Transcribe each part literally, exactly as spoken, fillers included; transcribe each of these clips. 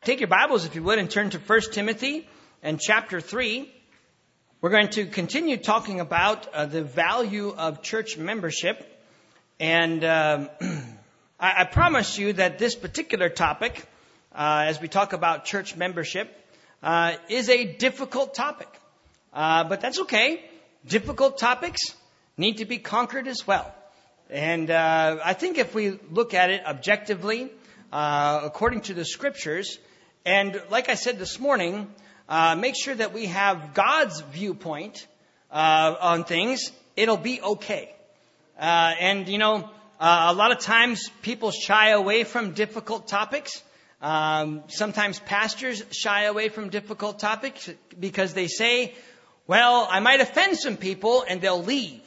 Take your Bibles, if you would, and turn to First Timothy and chapter three. We're going to continue talking about uh, the value of church membership. And um, I, I promise you that this particular topic, uh, as we talk about church membership, uh, is a difficult topic. Uh, but that's okay. Difficult topics need to be conquered as well. And uh, I think if we look at it objectively, uh, according to the scriptures, and like I said this morning, uh, make sure that we have God's viewpoint uh, on things, it'll be okay. Uh, and, you know, uh, a lot of times people shy away from difficult topics. Um, sometimes pastors shy away from difficult topics because they say, well, I might offend some people and they'll leave.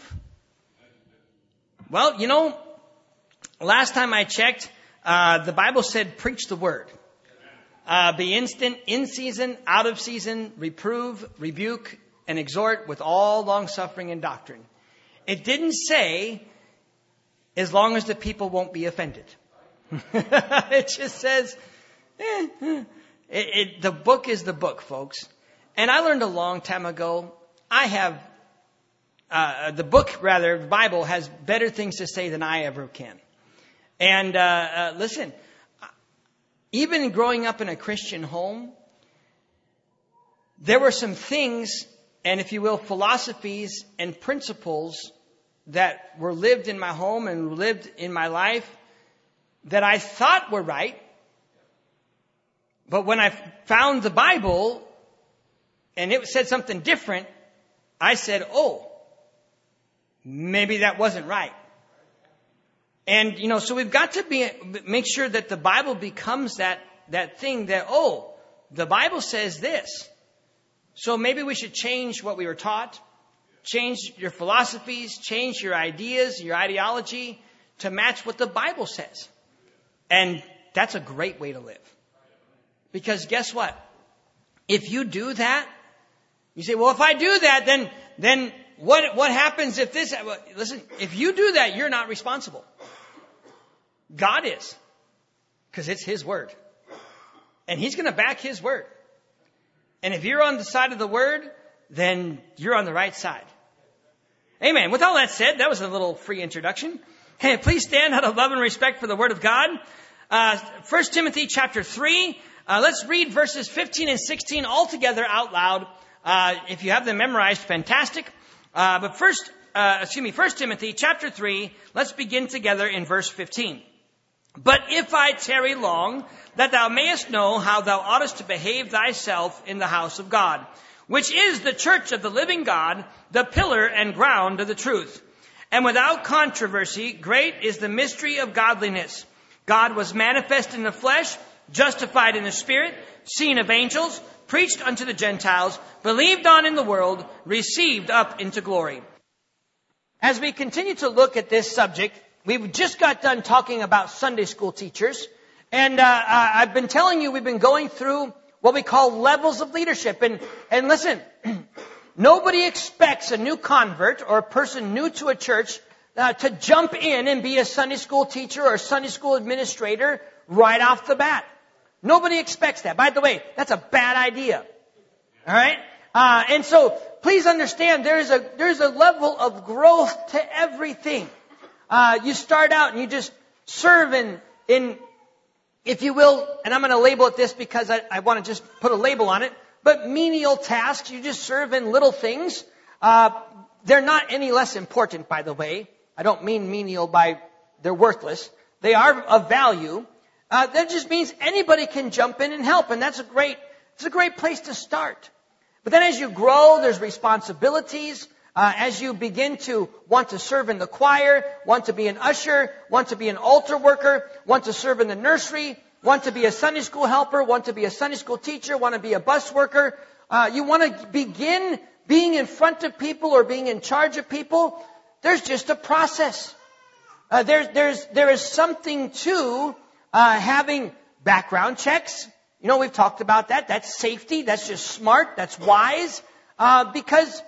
Well, you know, last time I checked, uh, the Bible said preach the word. Uh, be instant, in season, out of season, reprove, rebuke, and exhort with all long-suffering and doctrine. It didn't say, as long as the people won't be offended. It just says, eh, eh. It, it, the book is the book, folks. And I learned a long time ago, I have, uh, the book, rather, the Bible, has better things to say than I ever can. And uh, uh, listen, even growing up in a Christian home, there were some things, and if you will, philosophies and principles that were lived in my home and lived in my life that I thought were right. But when I found the Bible and it said something different, I said, oh, maybe that wasn't right. And, you know, so we've got to be, make sure that the Bible becomes that, that thing that, oh, the Bible says this. So maybe we should change what we were taught, change your philosophies, change your ideas, your ideology to match what the Bible says. And that's a great way to live. Because guess what? If you do that, you say, well, if I do that, then, then what, what happens if this, well, listen, if you do that, you're not responsible. God is, because it's His word. And He's going to back His word. And if you're on the side of the word, then you're on the right side. Amen. With all that said, that was a little free introduction. Hey, please stand out of love and respect for the word of God. Uh, First Timothy chapter three. Uh, let's read verses fifteen and sixteen all together out loud. Uh, if you have them memorized, fantastic. Uh, but first, uh, excuse me, First Timothy chapter three, let's begin together in verse fifteen. But if I tarry long, that thou mayest know how thou oughtest to behave thyself in the house of God, which is the church of the living God, the pillar and ground of the truth. And without controversy, great is the mystery of godliness. God was manifest in the flesh, justified in the spirit, seen of angels, preached unto the Gentiles, believed on in the world, received up into glory. As we continue to look at this subject, we've just got done talking about Sunday school teachers. And uh, I've been telling you, we've been going through what we call levels of leadership. And, and listen, nobody expects a new convert or a person new to a church uh, to jump in and be a Sunday school teacher or a Sunday school administrator right off the bat. Nobody expects that. By the way, that's a bad idea. All right? Uh, and so please understand there's a, there's a level of growth to everything. Uh, you start out and you just serve in, in, if you will, and I'm going to label it this because I, I want to just put a label on it, but menial tasks. You just serve in little things. Uh, they're not any less important, by the way. I don't mean menial by they're worthless. They are of value. Uh, that just means anybody can jump in and help, and that's a great, it's a great place to start. But then as you grow, there's responsibilities. Uh, as you begin to want to serve in the choir, want to be an usher, want to be an altar worker, want to serve in the nursery, want to be a Sunday school helper, want to be a Sunday school teacher, want to be a bus worker, uh, you want to begin being in front of people or being in charge of people, there's just a process. Uh, there's, there's, there is something to uh, having background checks. You know, we've talked about that. That's safety. That's just smart. That's wise. Uh, because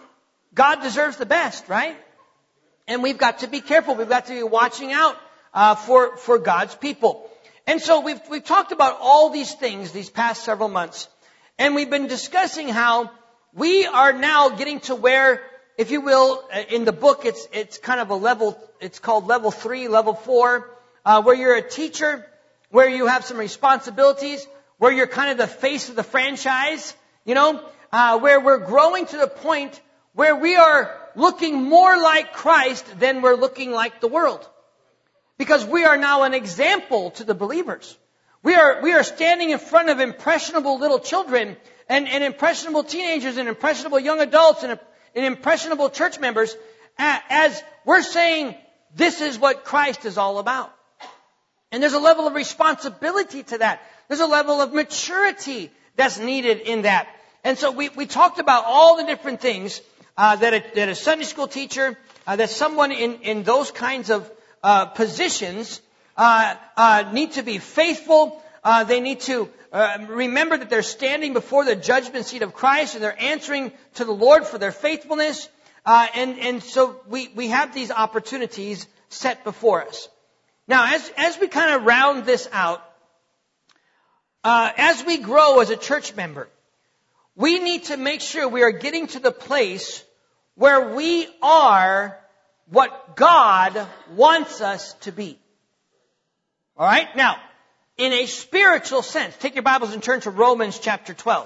God deserves the best, right? And we've got to be careful. We've got to be watching out uh, for, for God's people. And so we've, we've talked about all these things these past several months. And we've been discussing how we are now getting to where, if you will, in the book, it's, it's kind of a level, it's called level three, level four, uh, where you're a teacher, where you have some responsibilities, where you're kind of the face of the franchise, you know, uh, where we're growing to the point where we are looking more like Christ than we're looking like the world. Because we are now an example to the believers. We are, we are standing in front of impressionable little children and, and impressionable teenagers and impressionable young adults and, and impressionable church members as we're saying this is what Christ is all about. And there's a level of responsibility to that. There's a level of maturity that's needed in that. And so we, we talked about all the different things uh, that, a, that a Sunday school teacher, uh, that someone in, in those kinds of uh, positions uh, uh, need to be faithful. Uh, they need to uh, remember that they're standing before the judgment seat of Christ and they're answering to the Lord for their faithfulness. Uh, and, and so we, we have these opportunities set before us. Now, as, as we kind of round this out, uh, as we grow as a church member, we need to make sure we are getting to the place where we are what God wants us to be. All right? Now, in a spiritual sense, take your Bibles and turn to Romans chapter twelve.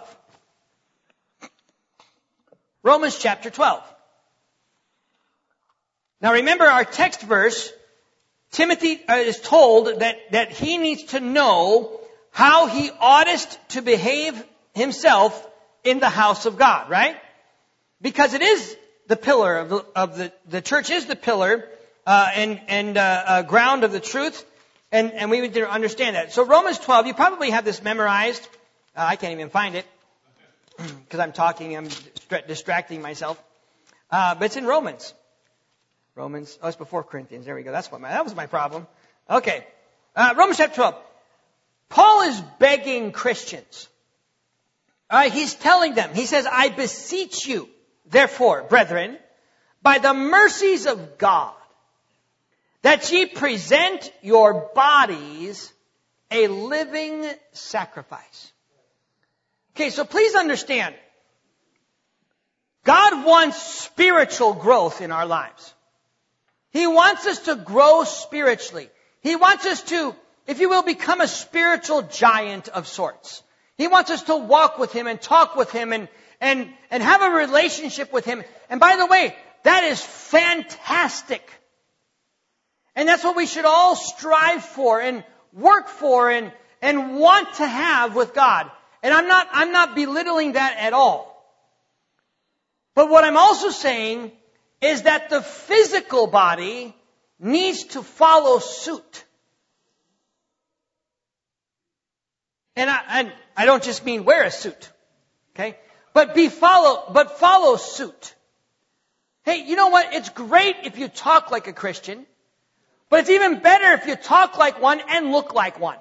Romans chapter twelve. Now remember our text verse, Timothy is told that, that he needs to know how he oughtest to behave himself in the house of God, right? Because it is the pillar of the, of the, the church is the pillar uh, and, and uh, uh, ground of the truth. And, and we need to understand that. So Romans twelve, you probably have this memorized. Uh, I can't even find it because I'm talking, I'm distracting myself. Uh, but it's in Romans. Romans, oh, it's before Corinthians. There we go. That's what my, that was my problem. Okay. Uh, Romans chapter twelve. Paul is begging Christians. All right, he's telling them, he says, I beseech you, therefore, brethren, by the mercies of God, that ye present your bodies a living sacrifice. Okay, so please understand, God wants spiritual growth in our lives. He wants us to grow spiritually. He wants us to, if you will, become a spiritual giant of sorts. He wants us to walk with Him and talk with Him and, and, and have a relationship with Him. And by the way, that is fantastic. And that's what we should all strive for and work for and, and want to have with God. And I'm not, I'm not belittling that at all. But what I'm also saying is that the physical body needs to follow suit. And I, and I don't just mean wear a suit, okay? But be follow, but follow suit. Hey, you know what? It's great if you talk like a Christian, but it's even better if you talk like one and look like one.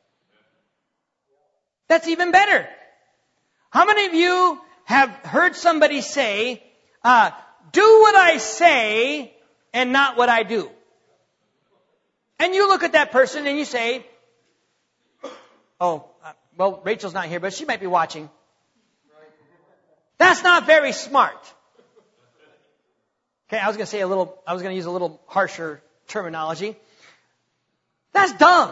That's even better. How many of you have heard somebody say, uh, do what I say and not what I do? And you look at that person and you say, oh, uh, well, Rachel's not here, but she might be watching. That's not very smart. Okay, I was going to say a little, I was going to use a little harsher terminology. That's dumb.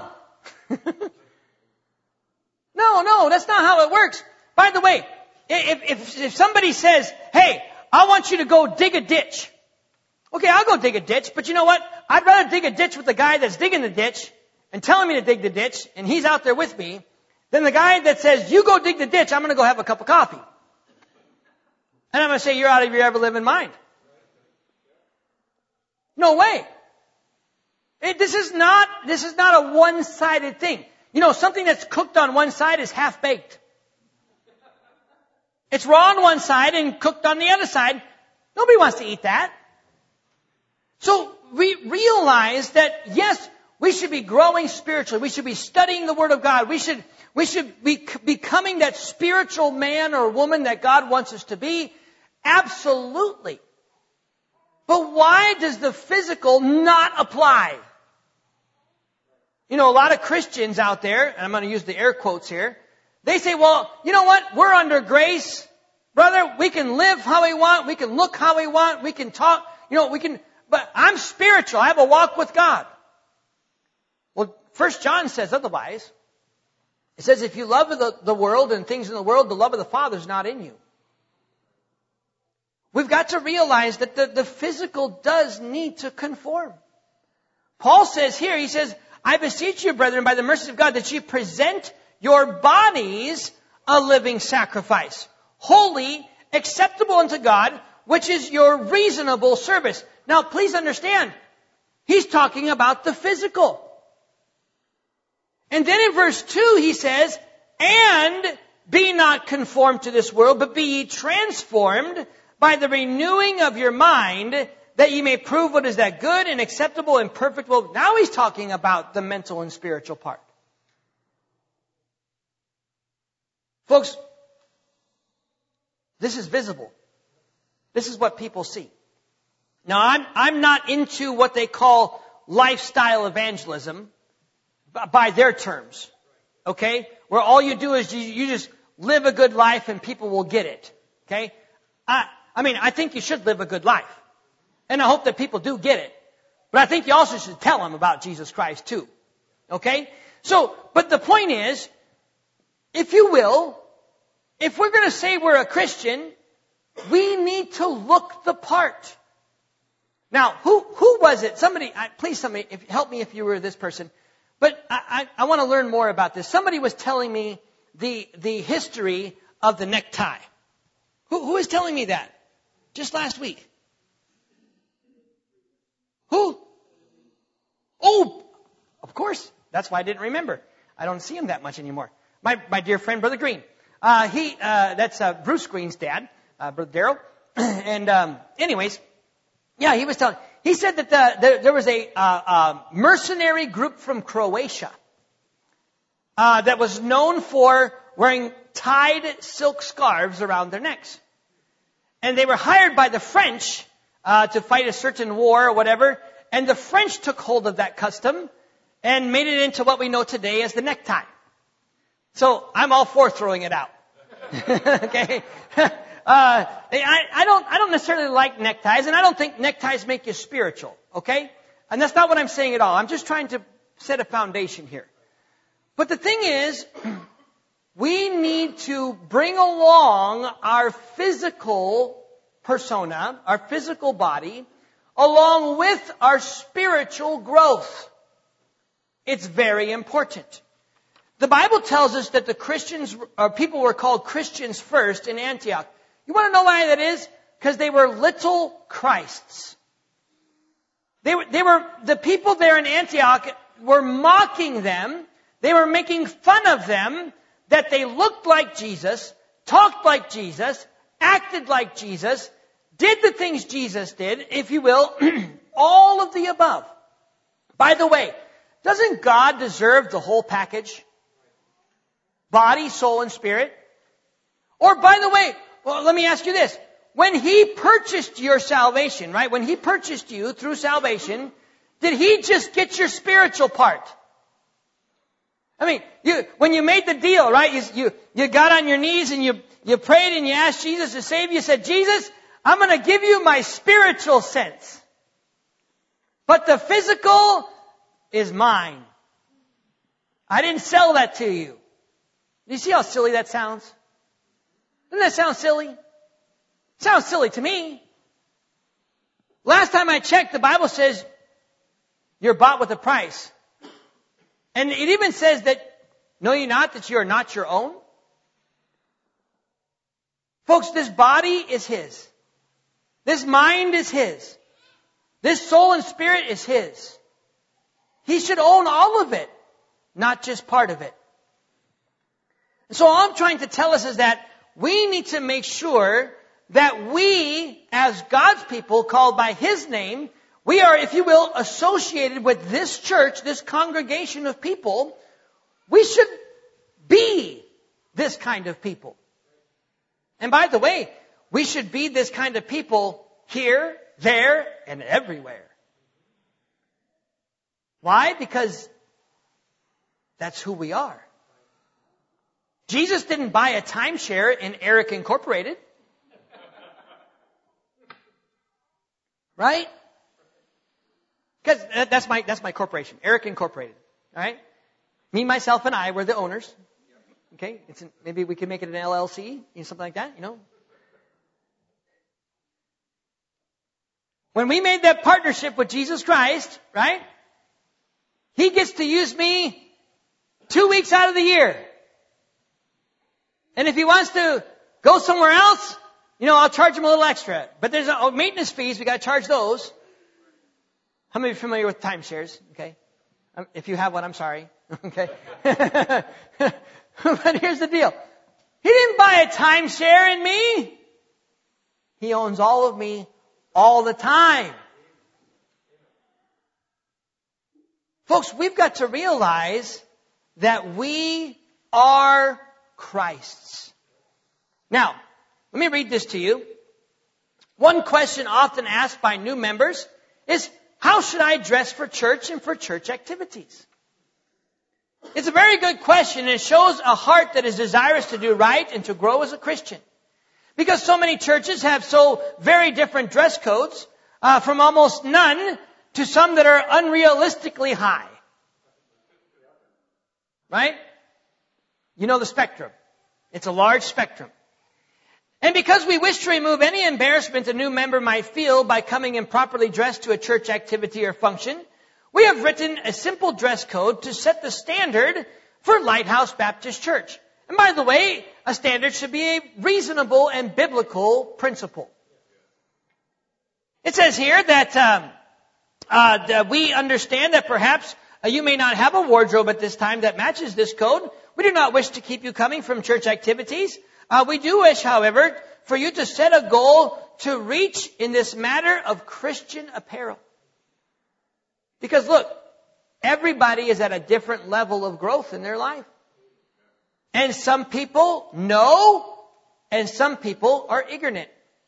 No, no, that's not how it works. By the way, if, if, if somebody says, hey, I want you to go dig a ditch. Okay, I'll go dig a ditch, but you know what? I'd rather dig a ditch with the guy that's digging the ditch and telling me to dig the ditch, and he's out there with me, than the guy that says, you go dig the ditch, I'm going to go have a cup of coffee. And I'm going to say, you're out of your ever-living mind. No way. It, this is not, this is not a one-sided thing. You know, something that's cooked on one side is half-baked. It's raw on one side and cooked on the other side. Nobody wants to eat that. So we realize that, yes, we should be growing spiritually. We should be studying the Word of God. We should, we should be becoming that spiritual man or woman that God wants us to be. Absolutely. But why does the physical not apply? You know, a lot of Christians out there, and I'm going to use the air quotes here, they say, well, you know what? We're under grace. Brother, we can live how we want. We can look how we want. We can talk. You know, we can, but I'm spiritual. I have a walk with God. Well, First John says otherwise. It says if you love the, the world and things in the world, the love of the Father is not in you. We've got to realize that the, the physical does need to conform. Paul says here, he says, I beseech you, brethren, by the mercies of God, that you present your bodies a living sacrifice, holy, acceptable unto God, which is your reasonable service. Now, please understand, he's talking about the physical. And then in verse two, he says, and be not conformed to this world, but be ye transformed by the renewing of your mind, that ye may prove what is that good and acceptable and perfect will. Now he's talking about the mental and spiritual part. Folks, this is visible. This is what people see. Now, I'm, I'm not into what they call lifestyle evangelism by their terms. Okay? Where all you do is you, you just live a good life and people will get it. Okay? I, I mean, I think you should live a good life. And I hope that people do get it. But I think you also should tell them about Jesus Christ too. Okay? So, but the point is, if you will, if we're going to say we're a Christian, we need to look the part. Now, who who was it? Somebody, please somebody, if, help me if you were this person. But I, I, I want to learn more about this. Somebody was telling me the the history of the necktie. Who who is telling me that? Just last week. Who? Oh, of course. That's why I didn't remember. I don't see him that much anymore. My my dear friend, Brother Green. Uh, he uh, that's uh, Bruce Green's dad, uh, Brother Darrell. and um, anyways, yeah, he was telling. He said that the, the, there was a uh, uh, mercenary group from Croatia uh, that was known for wearing tied silk scarves around their necks, and they were hired by the French uh, to fight a certain war or whatever. And the French took hold of that custom and made it into what we know today as the necktie. So I'm all for throwing it out. Okay. Uh, I, I don't, I don't necessarily like neckties, and I don't think neckties make you spiritual. Okay. And that's not what I'm saying at all. I'm just trying to set a foundation here. But the thing is, we need to bring along our physical persona, our physical body, along with our spiritual growth. It's very important. The Bible tells us that the Christians, or people were called Christians first in Antioch. You want to know why that is? Because they were little Christs. They were, they were, the people there in Antioch were mocking them. They were making fun of them that they looked like Jesus, talked like Jesus, acted like Jesus, did the things Jesus did, if you will, all of the above. By the way, doesn't God deserve the whole package? Body, soul, and spirit? Or by the way, well, let me ask you this. When He purchased your salvation, right? When He purchased you through salvation, did He just get your spiritual part? I mean, you, when you made the deal, right? You, you, you got on your knees and you, you prayed and you asked Jesus to save you. You said, Jesus, I'm going to give you my spiritual sense. But the physical is mine. I didn't sell that to you. Do you see how silly that sounds? Doesn't that sound silly? It sounds silly to me. Last time I checked, the Bible says you're bought with a price. And it even says that, know ye not that you are not your own? Folks, this body is His. This mind is His. This soul and spirit is His. He should own all of it, not just part of it. And so all I'm trying to tell us is that we need to make sure that we, as God's people called by His name, we are, if you will, associated with this church, this congregation of people. We should be this kind of people. And by the way, we should be this kind of people here, there, and everywhere. Why? Because That's who we are. Jesus didn't buy a timeshare in Eric Incorporated. Right? Because that's my, that's my corporation, Eric Incorporated. All right? Me, myself, and I were the owners. Okay? It's an, maybe we could make it an L L C, you know, something like that, you know? When we made that partnership with Jesus Christ, right? He gets to use me two weeks out of the year. And if he wants to go somewhere else, you know, I'll charge him a little extra. But there's a, maintenance fees, we got to charge those. How many are familiar with timeshares? Okay. Um, if you have one, I'm sorry. Okay. But here's the deal. He didn't buy a timeshare in me. He owns all of me all the time. Folks, we've got to realize that we are Christ's. Now, let me read this to you. One question often asked by new members is, how should I dress for church and for church activities? It's a very good question, and it shows a heart that is desirous to do right and to grow as a Christian. Because so many churches have so very different dress codes, uh, from almost none to some that are unrealistically high. Right? You know the spectrum. It's a large spectrum. And because we wish to remove any embarrassment a new member might feel by coming improperly dressed to a church activity or function, we have written a simple dress code to set the standard for Lighthouse Baptist Church. And by the way, a standard should be a reasonable and biblical principle. It says here that, um, uh, that we understand that perhaps uh, you may not have a wardrobe at this time that matches this code. We do not wish to keep you coming from church activities. Uh, we do wish, however, for you to set a goal to reach in this matter of Christian apparel. Because look, everybody is at a different level of growth in their life. And some people know, and some people are ignorant.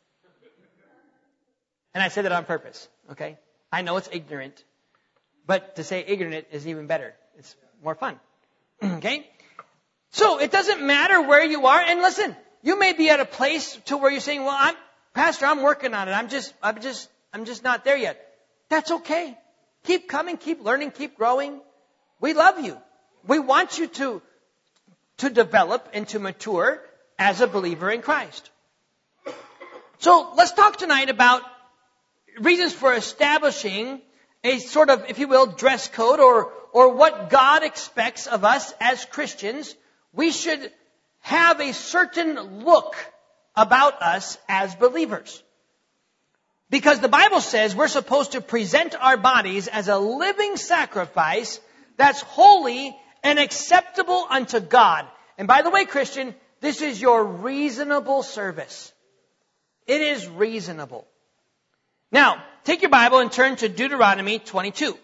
And I said that on purpose, okay? I know it's ignorant, but to say ignorant is even better. It's more fun, okay? So it doesn't matter where you are. And listen, you may be at a place to where you're saying, well, I'm, Pastor, I'm working on it. I'm just, I'm just, I'm just not there yet. That's okay. Keep coming, keep learning, keep growing. We love you. We want you to, to develop and to mature as a believer in Christ. So let's talk tonight about reasons for establishing a sort of, if you will, dress code or, or what God expects of us as Christians. We should have a certain look about us as believers. Because the Bible says we're supposed to present our bodies as a living sacrifice that's holy and acceptable unto God. And by the way, Christian, this is your reasonable service. It is reasonable. Now, take your Bible and turn to Deuteronomy twenty-two.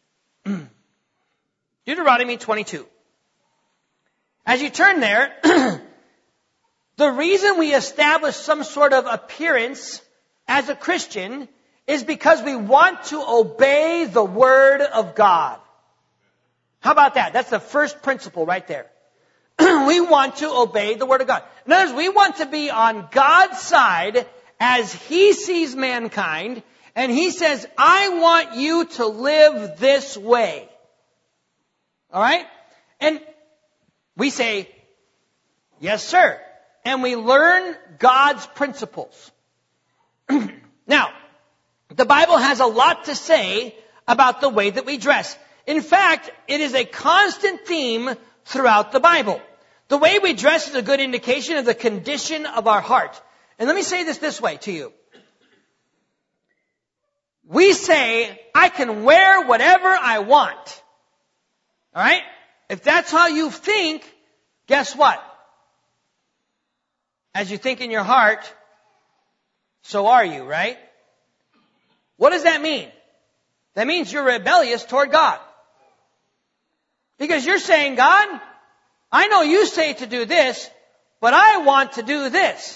Deuteronomy twenty-two. As you turn there, the reason we establish some sort of appearance as a Christian is because we want to obey the Word of God. How about that? That's the first principle right there. We want to obey the Word of God. In other words, we want to be on God's side as He sees mankind, and He says, I want you to live this way. All right? And we say, yes, sir. And we learn God's principles. Now, the Bible has a lot to say about the way that we dress. In fact, it is a constant theme throughout the Bible. The way we dress is a good indication of the condition of our heart. And let me say this this way to you. We say, I can wear whatever I want. All right? If that's how you think, guess what? As you think in your heart, so are you, right? What does that mean? That means you're rebellious toward God. Because you're saying, God, I know you say to do this, but I want to do this.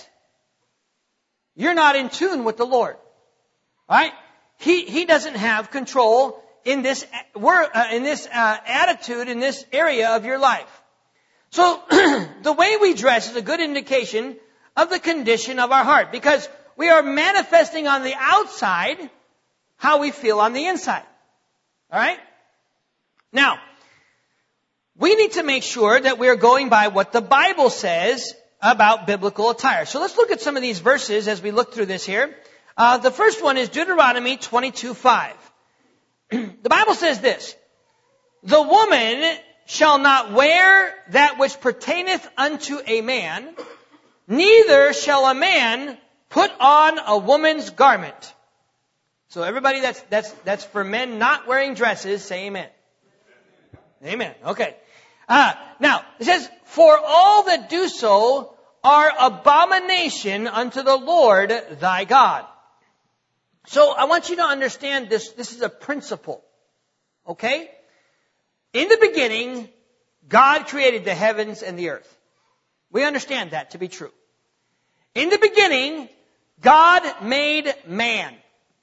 You're not in tune with the Lord. Right? He, he doesn't have control. in this word, uh, in this uh, attitude, in this area of your life. So the way we dress is a good indication of the condition of our heart, because we are manifesting on the outside how we feel on the inside. All right? Now, we need to make sure that we are going by what the Bible says about biblical attire. So let's look at some of these verses as we look through this here. Uh, the first one is Deuteronomy twenty-two five. The Bible says this: the woman shall not wear that which pertaineth unto a man, neither shall a man put on a woman's garment. So everybody that's that's that's for men not wearing dresses, say amen. Amen. Okay. Uh, now, it says, for all that do so are abomination unto the Lord thy God. So I want you to understand this. This is a principle. Okay? In the beginning, God created the heavens and the earth. We understand that to be true. In the beginning, God made man.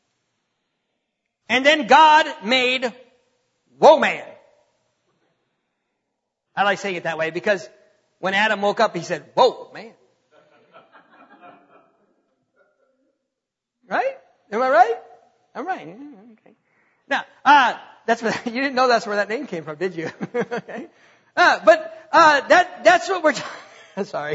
And then God made woman. I like saying it that way because when Adam woke up, he said, whoa, man. Right? Am I right? I'm right. Okay. Now, uh, that's where, you didn't know that's where that name came from, did you? Okay. Uh, but, uh, that, that's what we're, t- sorry.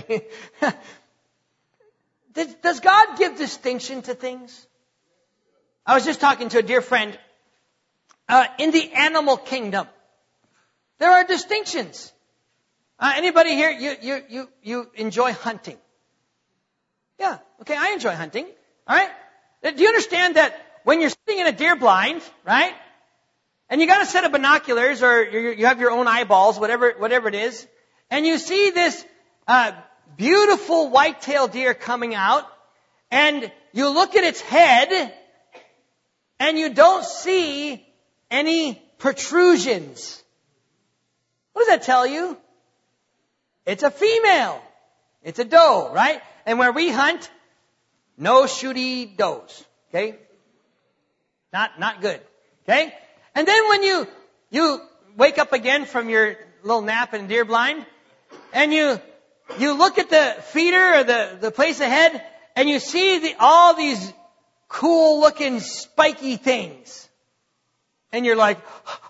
does, does God give distinction to things? I was just talking to a dear friend, uh, in the animal kingdom. There are distinctions. Uh, anybody here, you, you, you, you enjoy hunting? Yeah. Okay. I enjoy hunting. All right. Do you understand that when you're sitting in a deer blind, right? And you got a set of binoculars or you you have your own eyeballs, whatever, whatever it is. And you see this, uh, beautiful white-tailed deer coming out and you look at its head and you don't see any protrusions. What does that tell you? It's a female. It's a doe, right? And where we hunt, no shooty does. Okay? Not, not good. Okay? And then when you, you wake up again from your little nap in deer blind, and you, you look at the feeder or the, the place ahead, and you see the, all these cool looking spiky things. And you're like,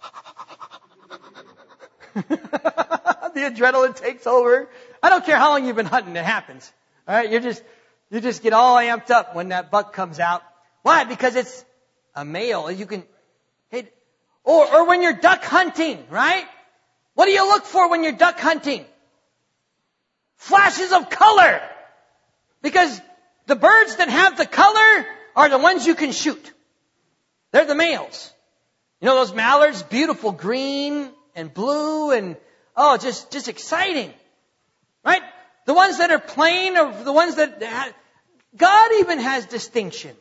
the adrenaline takes over. I don't care how long you've been hunting, it happens. All right, you just you just get all amped up when that buck comes out. Why? Because it's a male. You can, hey, or or when you're duck hunting, right? What do you look for when you're duck hunting? Flashes of color, because the birds that have the color are the ones you can shoot. They're the males. You know those mallards, beautiful green and blue and, oh, just, just exciting. Right? The ones that are plain are the ones that, have, God even has distinctions.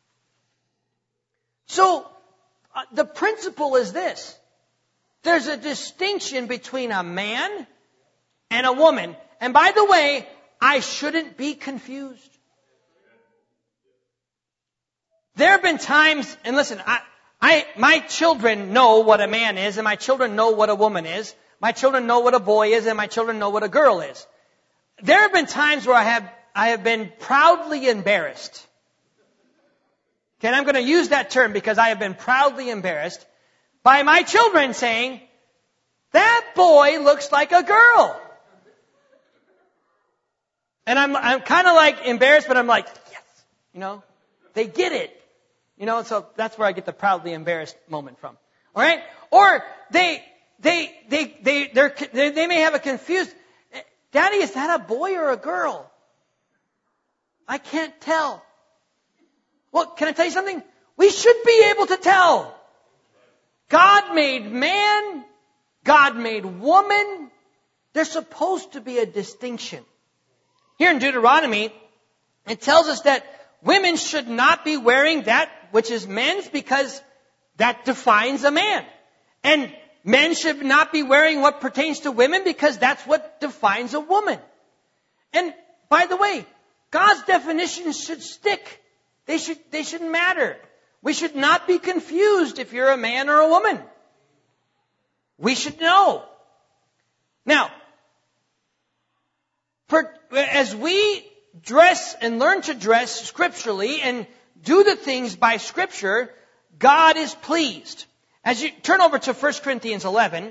So, uh, the principle is this. There's a distinction between a man and a woman. And by the way, I shouldn't be confused. There have been times, and listen, I, I, my children know what a man is, and my children know what a woman is. My children know what a boy is, and my children know what a girl is. There have been times where I have, I have been proudly embarrassed. Okay, and I'm going to use that term because I have been proudly embarrassed by my children saying, that boy looks like a girl. And I'm, I'm kind of like embarrassed, but I'm like, yes, you know, they get it. You know, so that's where I get the proudly embarrassed moment from. All right? Or they, they, they, they, they're, they, they may have a confused, Daddy, is that a boy or a girl? I can't tell. Well, can I tell you something? We should be able to tell. God made man. God made woman. There's supposed to be a distinction. Here in Deuteronomy, it tells us that women should not be wearing that which is men's because that defines a man. And men should not be wearing what pertains to women because that's what defines a woman. And by the way, God's definitions should stick. They should, they shouldn't matter. We should not be confused if you're a man or a woman. We should know. Now, for, as we dress and learn to dress scripturally and do the things by Scripture, God is pleased. As you turn over to First Corinthians eleven,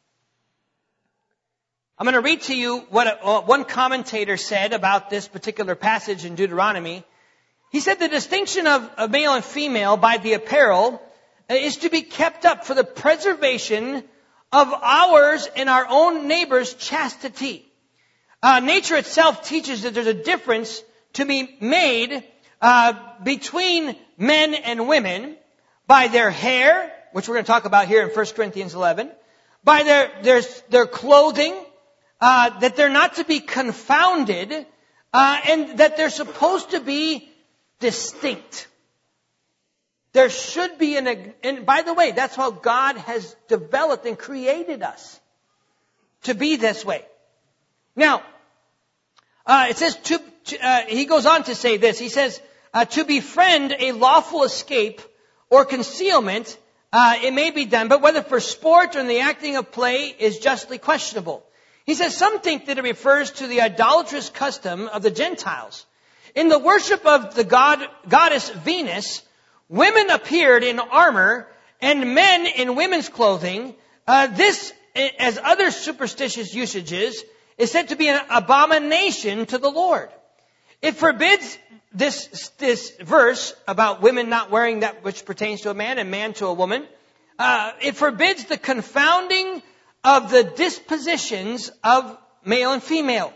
I'm going to read to you what a, uh, one commentator said about this particular passage in Deuteronomy. He said the distinction of, of male and female by the apparel is to be kept up for the preservation of ours and our own neighbor's chastity. Uh, nature itself teaches that there's a difference to be made uh, between men and women by their hair, which we're going to talk about here in First Corinthians eleven, by their their, their clothing, uh, that they're not to be confounded, uh, and that they're supposed to be distinct. There should be an, and by the way, that's how God has developed and created us to be this way. Now, uh, it says to, to uh, he goes on to say this. He says, uh, to befriend a lawful escape or concealment, uh, it may be done, but whether for sport or in the acting of play is justly questionable. He says, some think that it refers to the idolatrous custom of the Gentiles. In the worship of the god, goddess Venus, women appeared in armor and men in women's clothing. Uh, this, as other superstitious usages, is said to be an abomination to the Lord. It forbids this, this verse about women not wearing that which pertains to a man and man to a woman. Uh, it forbids the confounding of the dispositions of male and female.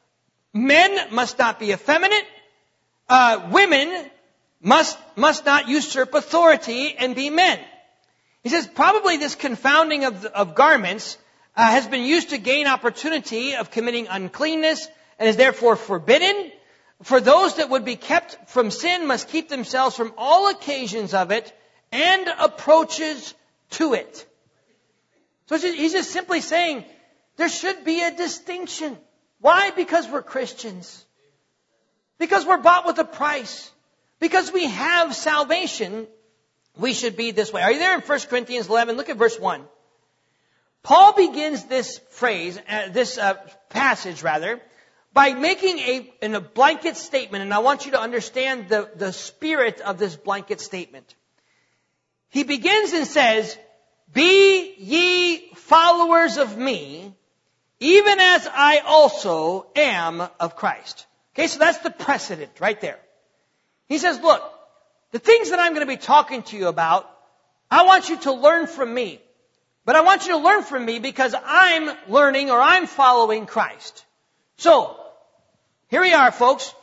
Men must not be effeminate. Uh, women must, must not usurp authority and be men. He says probably this confounding of, of garments uh, has been used to gain opportunity of committing uncleanness and is therefore forbidden. For those that would be kept from sin must keep themselves from all occasions of it and approaches to it. So he's just simply saying there should be a distinction. Why? Because we're Christians. Because we're bought with a price. Because we have salvation, we should be this way. Are you there in First Corinthians eleven? Look at verse one. Paul begins this phrase, uh, this uh, passage rather, by making a, in a blanket statement, and I want you to understand the, the spirit of this blanket statement. He begins and says, be ye followers of me, even as I also am of Christ. Okay, so that's the precedent right there. He says, look, the things that I'm going to be talking to you about, I want you to learn from me. But I want you to learn from me because I'm learning or I'm following Christ. So, here we are, folks.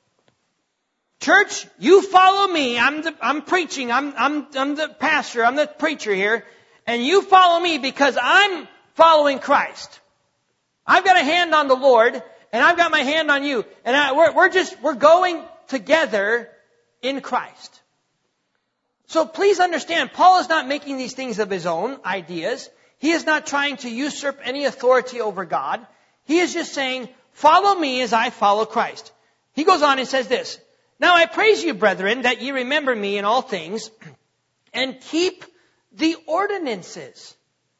Church, you follow me. I'm the, I'm preaching. I'm, I'm, I'm the pastor. I'm the preacher here. And you follow me because I'm following Christ. I've got a hand on the Lord and I've got my hand on you. And I, we're, we're just, we're going together in Christ. So please understand, Paul is not making these things of his own ideas. He is not trying to usurp any authority over God. He is just saying, follow me as I follow Christ. He goes on and says this, now I praise you, brethren, that ye remember me in all things and keep the ordinances.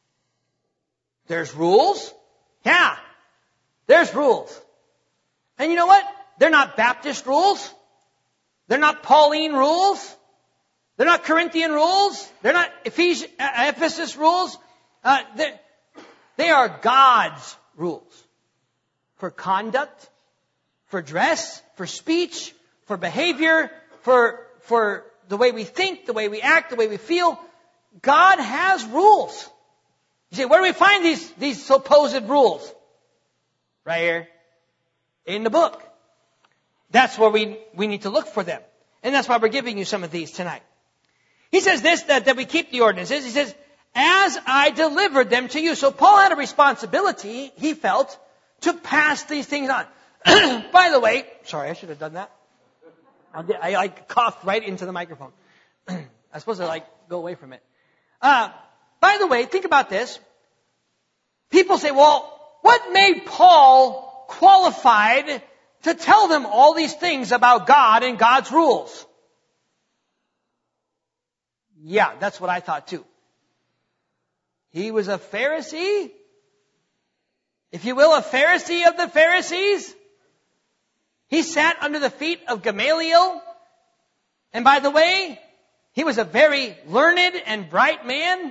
There's rules. Yeah, there's rules. And you know what? They're not Baptist rules. They're not Pauline rules. They're not Corinthian rules. They're not Ephes- Ephesus rules. Uh, they are God's rules for conduct, for dress, for speech, for behavior, for, for the way we think, the way we act, the way we feel. God has rules. You say, where do we find these, these supposed rules? Right here in the book. That's where we, we need to look for them. And that's why we're giving you some of these tonight. He says this, that, that we keep the ordinances. He says, as I delivered them to you. So Paul had a responsibility, he felt, to pass these things on. By the way, sorry, I should have done that. I, I like coughed right into the microphone. I suppose I like go away from it. Uh, by the way, think about this. People say, well, what made Paul qualified to tell them all these things about God and God's rules? Yeah, that's what I thought too. He was a Pharisee, if you will, a Pharisee of the Pharisees. He sat under the feet of Gamaliel. And by the way, he was a very learned and bright man.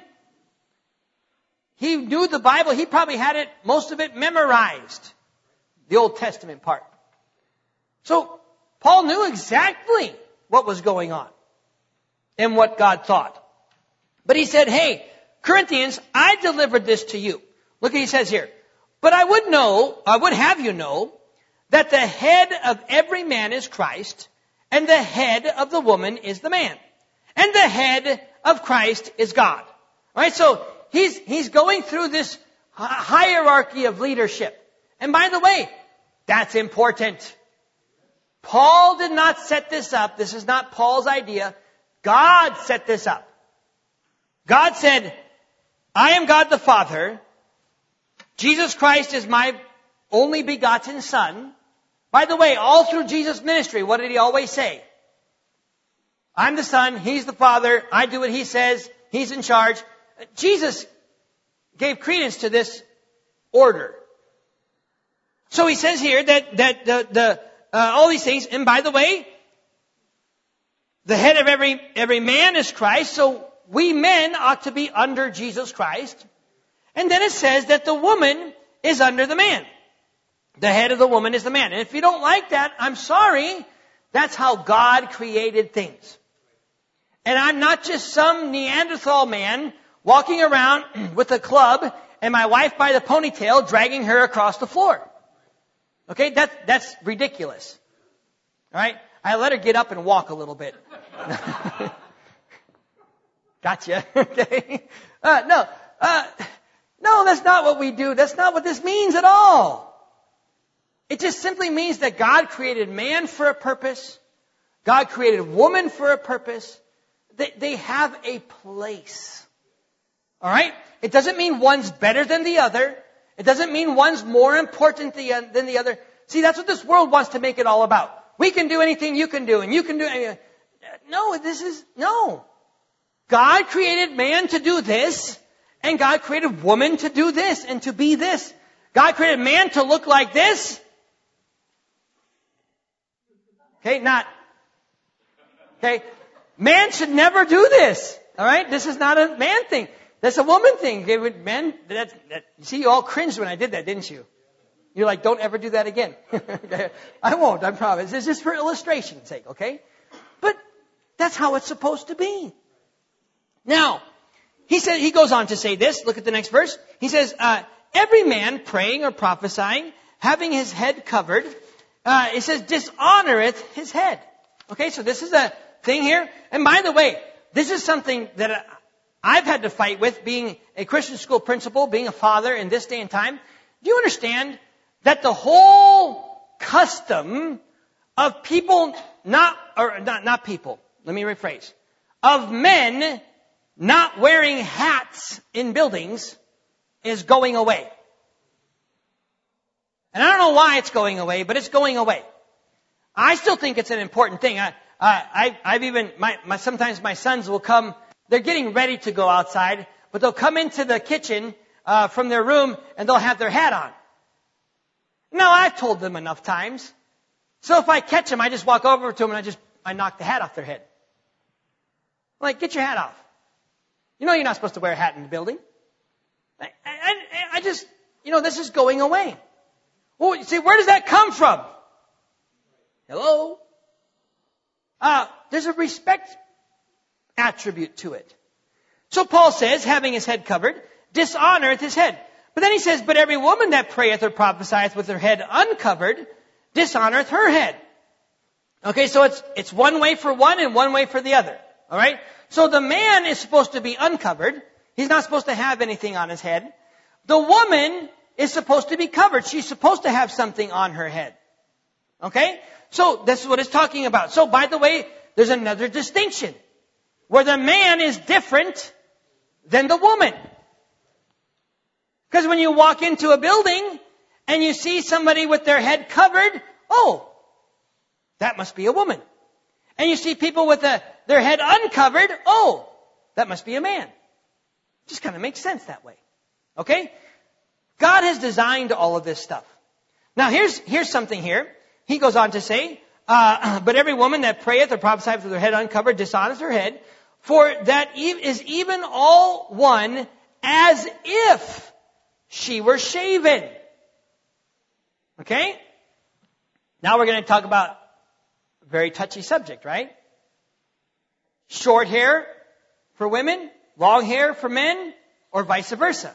He knew the Bible. He probably had it, most of it memorized, the Old Testament part. So Paul knew exactly what was going on and what God thought. But he said, hey, Corinthians, I delivered this to you. Look what he says here. But I would know, I would have you know, that the head of every man is Christ, and the head of the woman is the man. And the head of Christ is God. All right, so he's, he's going through this hierarchy of leadership. And by the way, that's important. Paul did not set this up. This is not Paul's idea. God set this up. God said, I am God the Father. Jesus Christ is my only begotten Son. By the way, all through Jesus' ministry, what did he always say? I'm the Son, he's the Father, I do what he says, he's in charge. Jesus gave credence to this order. So he says here that, that the, the, uh, all these things, and by the way, the head of every, every man is Christ, so we men ought to be under Jesus Christ. And then it says that the woman is under the man. The head of the woman is the man. And if you don't like that, I'm sorry. That's how God created things. And I'm not just some Neanderthal man walking around with a club and my wife by the ponytail dragging her across the floor. Okay, that, that's ridiculous. All right? I let her get up and walk a little bit. Gotcha. Okay. Uh, no, uh, no, that's not what we do. That's not what this means at all. It just simply means that God created man for a purpose. God created woman for a purpose. They, they have a place. All right? It doesn't mean one's better than the other. It doesn't mean one's more important than the other. See, that's what this world wants to make it all about. We can do anything you can do, and you can do anything. No, this is, no. God created man to do this, and God created woman to do this and to be this. God created man to look like this. Okay, not. Okay, man should never do this. All right, this is not a man thing. That's a woman thing. Okay, men, that's, that, see, you all cringed when I did that, didn't you? You're like, don't ever do that again. Okay? I won't, I promise. It's just for illustration's sake, okay? But that's how it's supposed to be. Now, he said, he goes on to say this. Look at the next verse. He says, uh, every man praying or prophesying, having his head covered, uh, it says, dishonoreth his head. Okay, so this is a thing here. And by the way, this is something that I've had to fight with, being a Christian school principal, being a father in this day and time. Do you understand that the whole custom of people not, or not, not people, let me rephrase, of men not wearing hats in buildings is going away. And I don't know why it's going away, but it's going away. I still think it's an important thing. I, I, I've even, my, my, sometimes my sons will come, they're getting ready to go outside, but they'll come into the kitchen uh, from their room and they'll have their hat on. Now, I've told them enough times. So if I catch them, I just walk over to them and I just, I knock the hat off their head. I'm like, get your hat off. You know you're not supposed to wear a hat in the building. I, I, I just, you know, this is going away. Well, see, where does that come from? Hello? Uh, there's a respect attribute to it. So Paul says, having his head covered, dishonoreth his head. But then he says, but every woman that prayeth or prophesieth with her head uncovered, dishonoreth her head. Okay, so it's, it's one way for one and one way for the other. Alright? So the man is supposed to be uncovered. He's not supposed to have anything on his head. The woman is supposed to be covered. She's supposed to have something on her head. Okay? So this is what it's talking about. So by the way, there's another distinction where the man is different than the woman. Because when you walk into a building and you see somebody with their head covered, oh, that must be a woman. And you see people with a, their head uncovered, oh, that must be a man. Just kind of makes sense that way. Okay? God has designed all of this stuff. Now here's, here's something here. He goes on to say, uh, but every woman that prayeth or prophesieth with her head uncovered dishonors her head, for that is even all one as if she were shaven. Okay? Now we're going to talk about a very touchy subject, right? Short hair for women, long hair for men, or vice versa.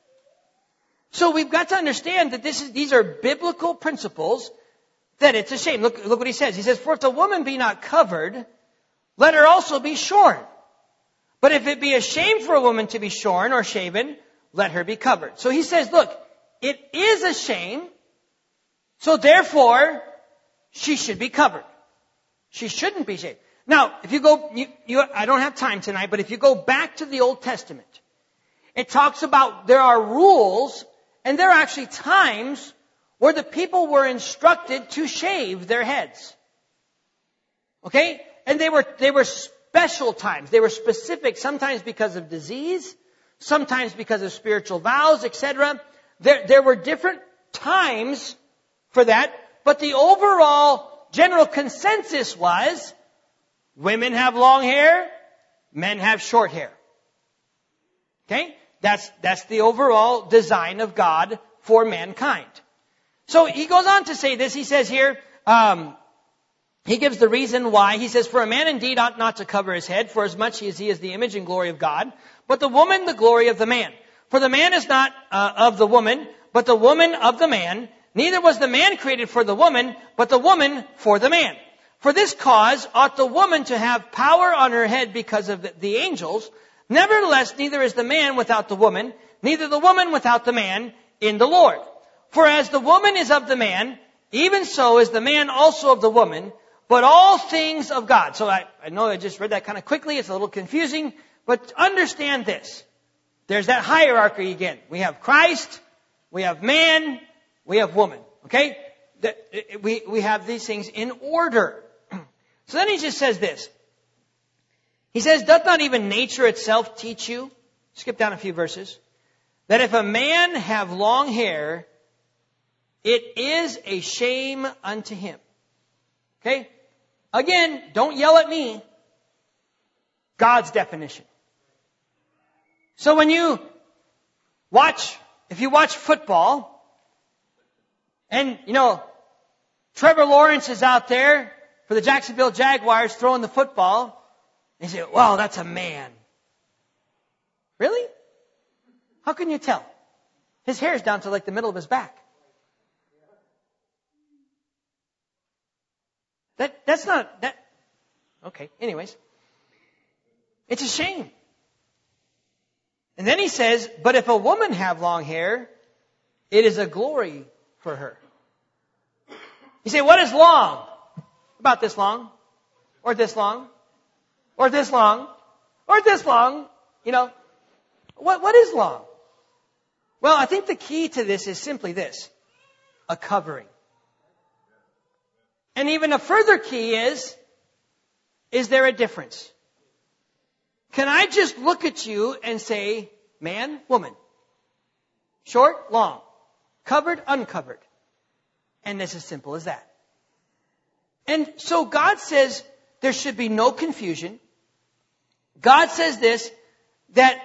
So we've got to understand that this is, these are biblical principles, that it's a shame. Look, look what he says. He says, for if the woman be not covered, let her also be shorn. But if it be a shame for a woman to be shorn or shaven, let her be covered. So he says, look, it is a shame, so therefore, she should be covered. She shouldn't be shaved. Now, if you go, you, you, I don't have time tonight, but if you go back to the Old Testament, it talks about there are rules, and there are actually times where the people were instructed to shave their heads. Okay? And they were, they were special times. They were specific, sometimes because of disease, sometimes because of spiritual vows, et cetera. There, there were different times for that, but the overall general consensus was women have long hair, men have short hair. Okay? That's, that's the overall design of God for mankind. So he goes on to say this. He says here, um, he gives the reason why. He says, for a man indeed ought not to cover his head, for as much as he is the image and glory of God, but the woman the glory of the man. For the man is not uh, of the woman, but the woman of the man. Neither was the man created for the woman, but the woman for the man. For this cause ought the woman to have power on her head because of the angels. Nevertheless, neither is the man without the woman, neither the woman without the man in the Lord. For as the woman is of the man, even so is the man also of the woman, but all things of God. So I, I know I just read that kind of quickly. It's a little confusing, but understand this. There's that hierarchy again. We have Christ, we have man, we have woman. Okay? That, we, we have these things in order. So then he just says this. He says, doth not even nature itself teach you? Skip down a few verses. That if a man have long hair, it is a shame unto him. Okay? Again, don't yell at me. God's definition. So when you watch, if you watch football, and, you know, Trevor Lawrence is out there for the Jacksonville Jaguars throwing the football, and you say, well, that's a man. Really? How can you tell? His hair is down to like the middle of his back. That, that's not, that, okay, anyways. It's a shame. And then he says, but if a woman have long hair, it is a glory for her. You say, what is long? About this long, or this long, or this long, or this long, you know. What, what is long? Well, I think the key to this is simply this. A covering. And even a further key is, is there a difference? Can I just look at you and say, man, woman, short, long, covered, uncovered? And it's as simple as that. And so God says there should be no confusion. God says this, that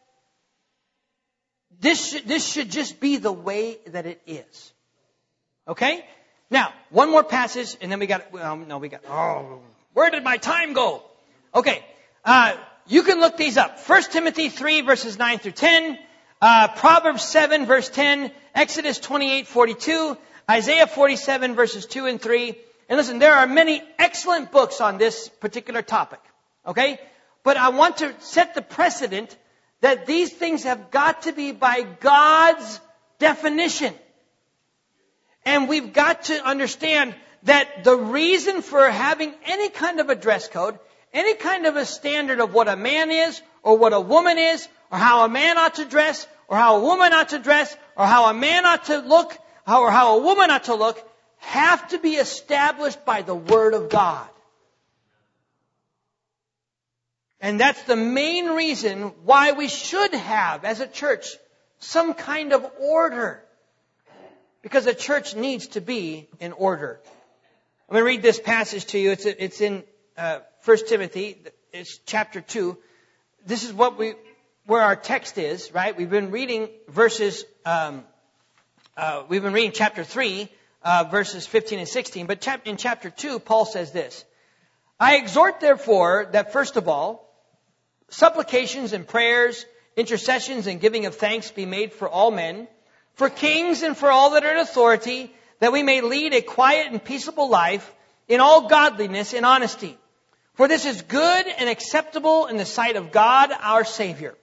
this should, this should just be the way that it is. Okay? Now, one more passage, and then we got, well, no, we got, oh, where did my time go? Okay, uh, you can look these up. First Timothy three, verses nine through ten, uh, Proverbs seven, verse ten, Exodus twenty-eight, forty-two, Isaiah forty-seven, verses two and three. And listen, there are many excellent books on this particular topic. Okay? But I want to set the precedent that these things have got to be by God's definition. And we've got to understand that the reason for having any kind of a dress code, any kind of a standard of what a man is, or what a woman is, or how a man ought to dress, or how a woman ought to dress, or how a man ought to look, or how a woman ought to look, have to be established by the Word of God. And that's the main reason why we should have, as a church, some kind of order. Because a church needs to be in order. I'm going to read this passage to you. It's, it's in uh, First Timothy. It's chapter two. This is what we, where our text is, right? We've been reading verses, um, uh, we've been reading chapter three, uh, verses fifteen and sixteen. But chap- in chapter two, Paul says this. I exhort, therefore, that first of all, supplications and prayers, intercessions and giving of thanks be made for all men, for kings and for all that are in authority, that we may lead a quiet and peaceable life in all godliness and honesty. For this is good and acceptable in the sight of God our Savior,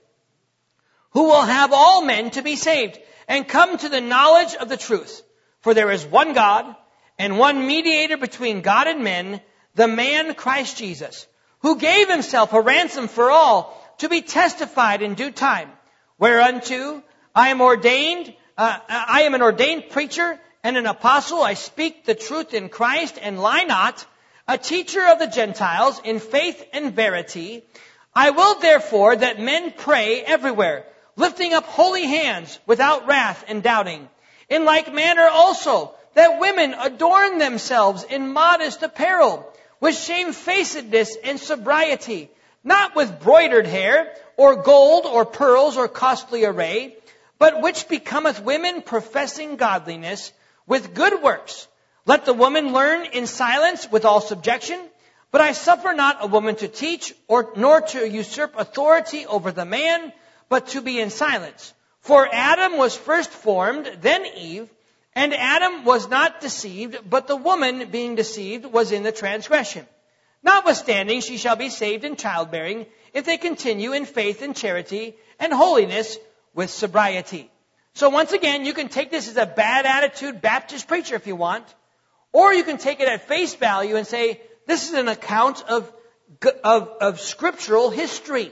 who will have all men to be saved and come to the knowledge of the truth. For there is one God and one mediator between God and men, the man Christ Jesus, who gave himself a ransom for all, to be testified in due time, whereunto I am ordained, uh, I am an ordained preacher and an apostle. I speak the truth in Christ and lie not, a teacher of the Gentiles in faith and verity. I will therefore that men pray everywhere, lifting up holy hands without wrath and doubting. In like manner also that women adorn themselves in modest apparel, with shamefacedness and sobriety, not with broidered hair, or gold, or pearls, or costly array, but which becometh women professing godliness, with good works. Let the woman learn in silence with all subjection. But I suffer not a woman to teach, or nor to usurp authority over the man, but to be in silence. For Adam was first formed, then Eve, and Adam was not deceived, but the woman, being deceived, was in the transgression. Notwithstanding, she shall be saved in childbearing, if they continue in faith and charity and holiness with sobriety. So once again, you can take this as a bad attitude Baptist preacher if you want, or you can take it at face value and say, this is an account of, of, of scriptural history.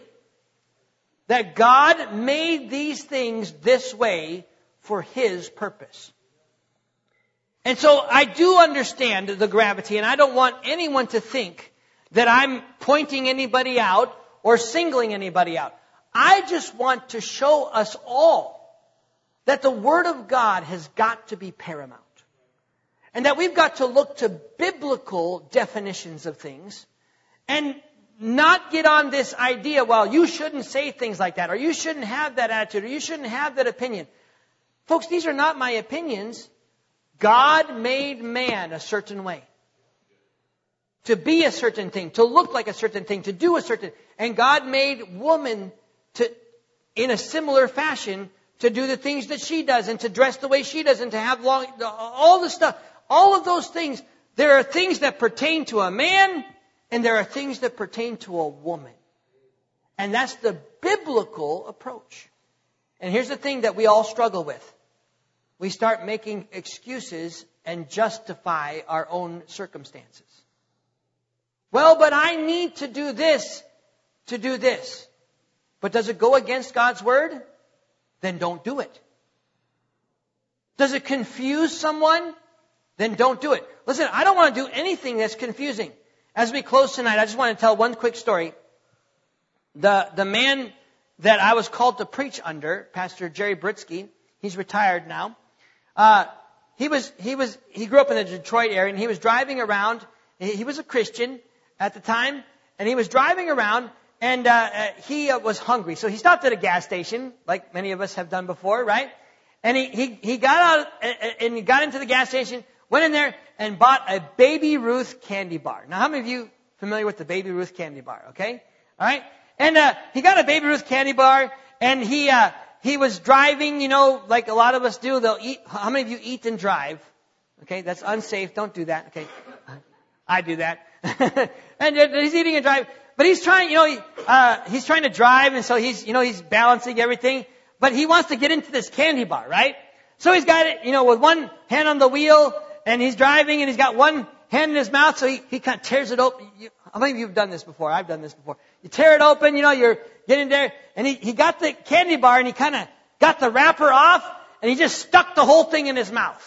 That God made these things this way for His purpose. And so I do understand the gravity, and I don't want anyone to think that I'm pointing anybody out or singling anybody out. I just want to show us all that the Word of God has got to be paramount. And that we've got to look to biblical definitions of things and not get on this idea, well, you shouldn't say things like that, or you shouldn't have that attitude, or you shouldn't have that opinion. Folks, these are not my opinions. God made man a certain way. To be a certain thing, to look like a certain thing, to do a certain... And God made woman to, in a similar fashion, to do the things that she does, and to dress the way she does, and to have long... All the stuff. All of those things. There are things that pertain to a man, and there are things that pertain to a woman. And that's the biblical approach. And here's the thing that we all struggle with. We start making excuses and justify our own circumstances. Well, but I need to do this to do this. But does it go against God's Word? Then don't do it. Does it confuse someone? Then don't do it. Listen, I don't want to do anything that's confusing. As we close tonight, I just want to tell one quick story. The, the man that I was called to preach under, Pastor Jerry Britsky, he's retired now. Uh, he was, he was, he grew up in the Detroit area, and he was driving around. He, he was a Christian at the time, and he was driving around, and uh, uh, he uh, was hungry. So he stopped at a gas station, like many of us have done before, right? And he, he, he got out, uh, and he got into the gas station, went in there, and bought a Baby Ruth candy bar. Now, how many of you familiar with the Baby Ruth candy bar, okay? All right? And uh, he got a Baby Ruth candy bar, and he... Uh, He was driving, you know, like a lot of us do. They'll eat. How many of you eat and drive? Okay, that's unsafe. Don't do that. Okay, I do that. And he's eating and driving, but he's trying, you know, he, uh, he's trying to drive, and so he's, you know, he's balancing everything. But he wants to get into this candy bar, right? So he's got it, you know, with one hand on the wheel, and he's driving, and he's got one hand in his mouth, so he, he kind of tears it open. You, how many of you have done this before? I've done this before. You tear it open, you know, you're getting there, and he, he got the candy bar, and he kind of got the wrapper off, and he just stuck the whole thing in his mouth.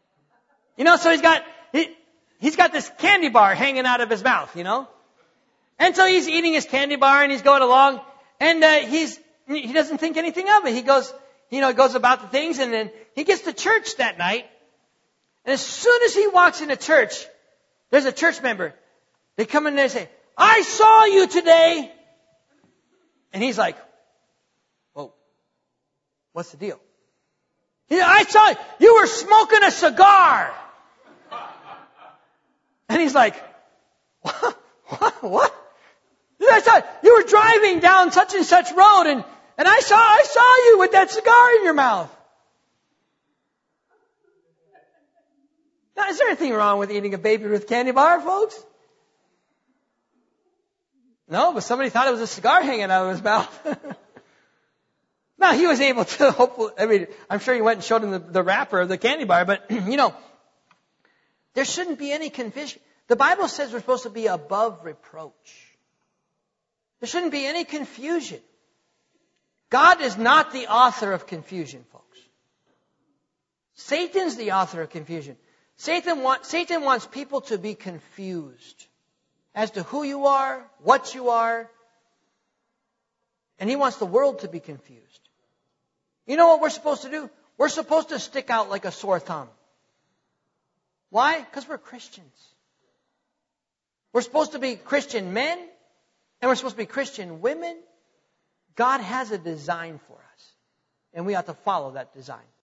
You know, so he's got, he, he's got this candy bar hanging out of his mouth, you know. And so he's eating his candy bar and he's going along, and uh, he's he doesn't think anything of it. He goes, you know, he goes about the things, and then he gets to church that night. And as soon as he walks into church, there's a church member. They come in there and say, "I saw you today." And he's like, "Whoa, what's the deal?" He, "I saw you. You were smoking a cigar." And he's like, "What? What? What? I saw you were driving down such and such road, and, and I saw I saw you with that cigar in your mouth." Now, is there anything wrong with eating a Baby Ruth candy bar, folks? No, but somebody thought it was a cigar hanging out of his mouth. Now, he was able to, hopefully, I mean, I'm sure he went and showed him the, the wrapper of the candy bar, but, you know, there shouldn't be any confusion. The Bible says we're supposed to be above reproach. There shouldn't be any confusion. God is not the author of confusion, folks. Satan's the author of confusion. Satan, want, Satan wants people to be confused as to who you are, what you are, and he wants the world to be confused. You know what we're supposed to do? We're supposed to stick out like a sore thumb. Why? Because we're Christians. We're supposed to be Christian men, and we're supposed to be Christian women. God has a design for us, and we ought to follow that design.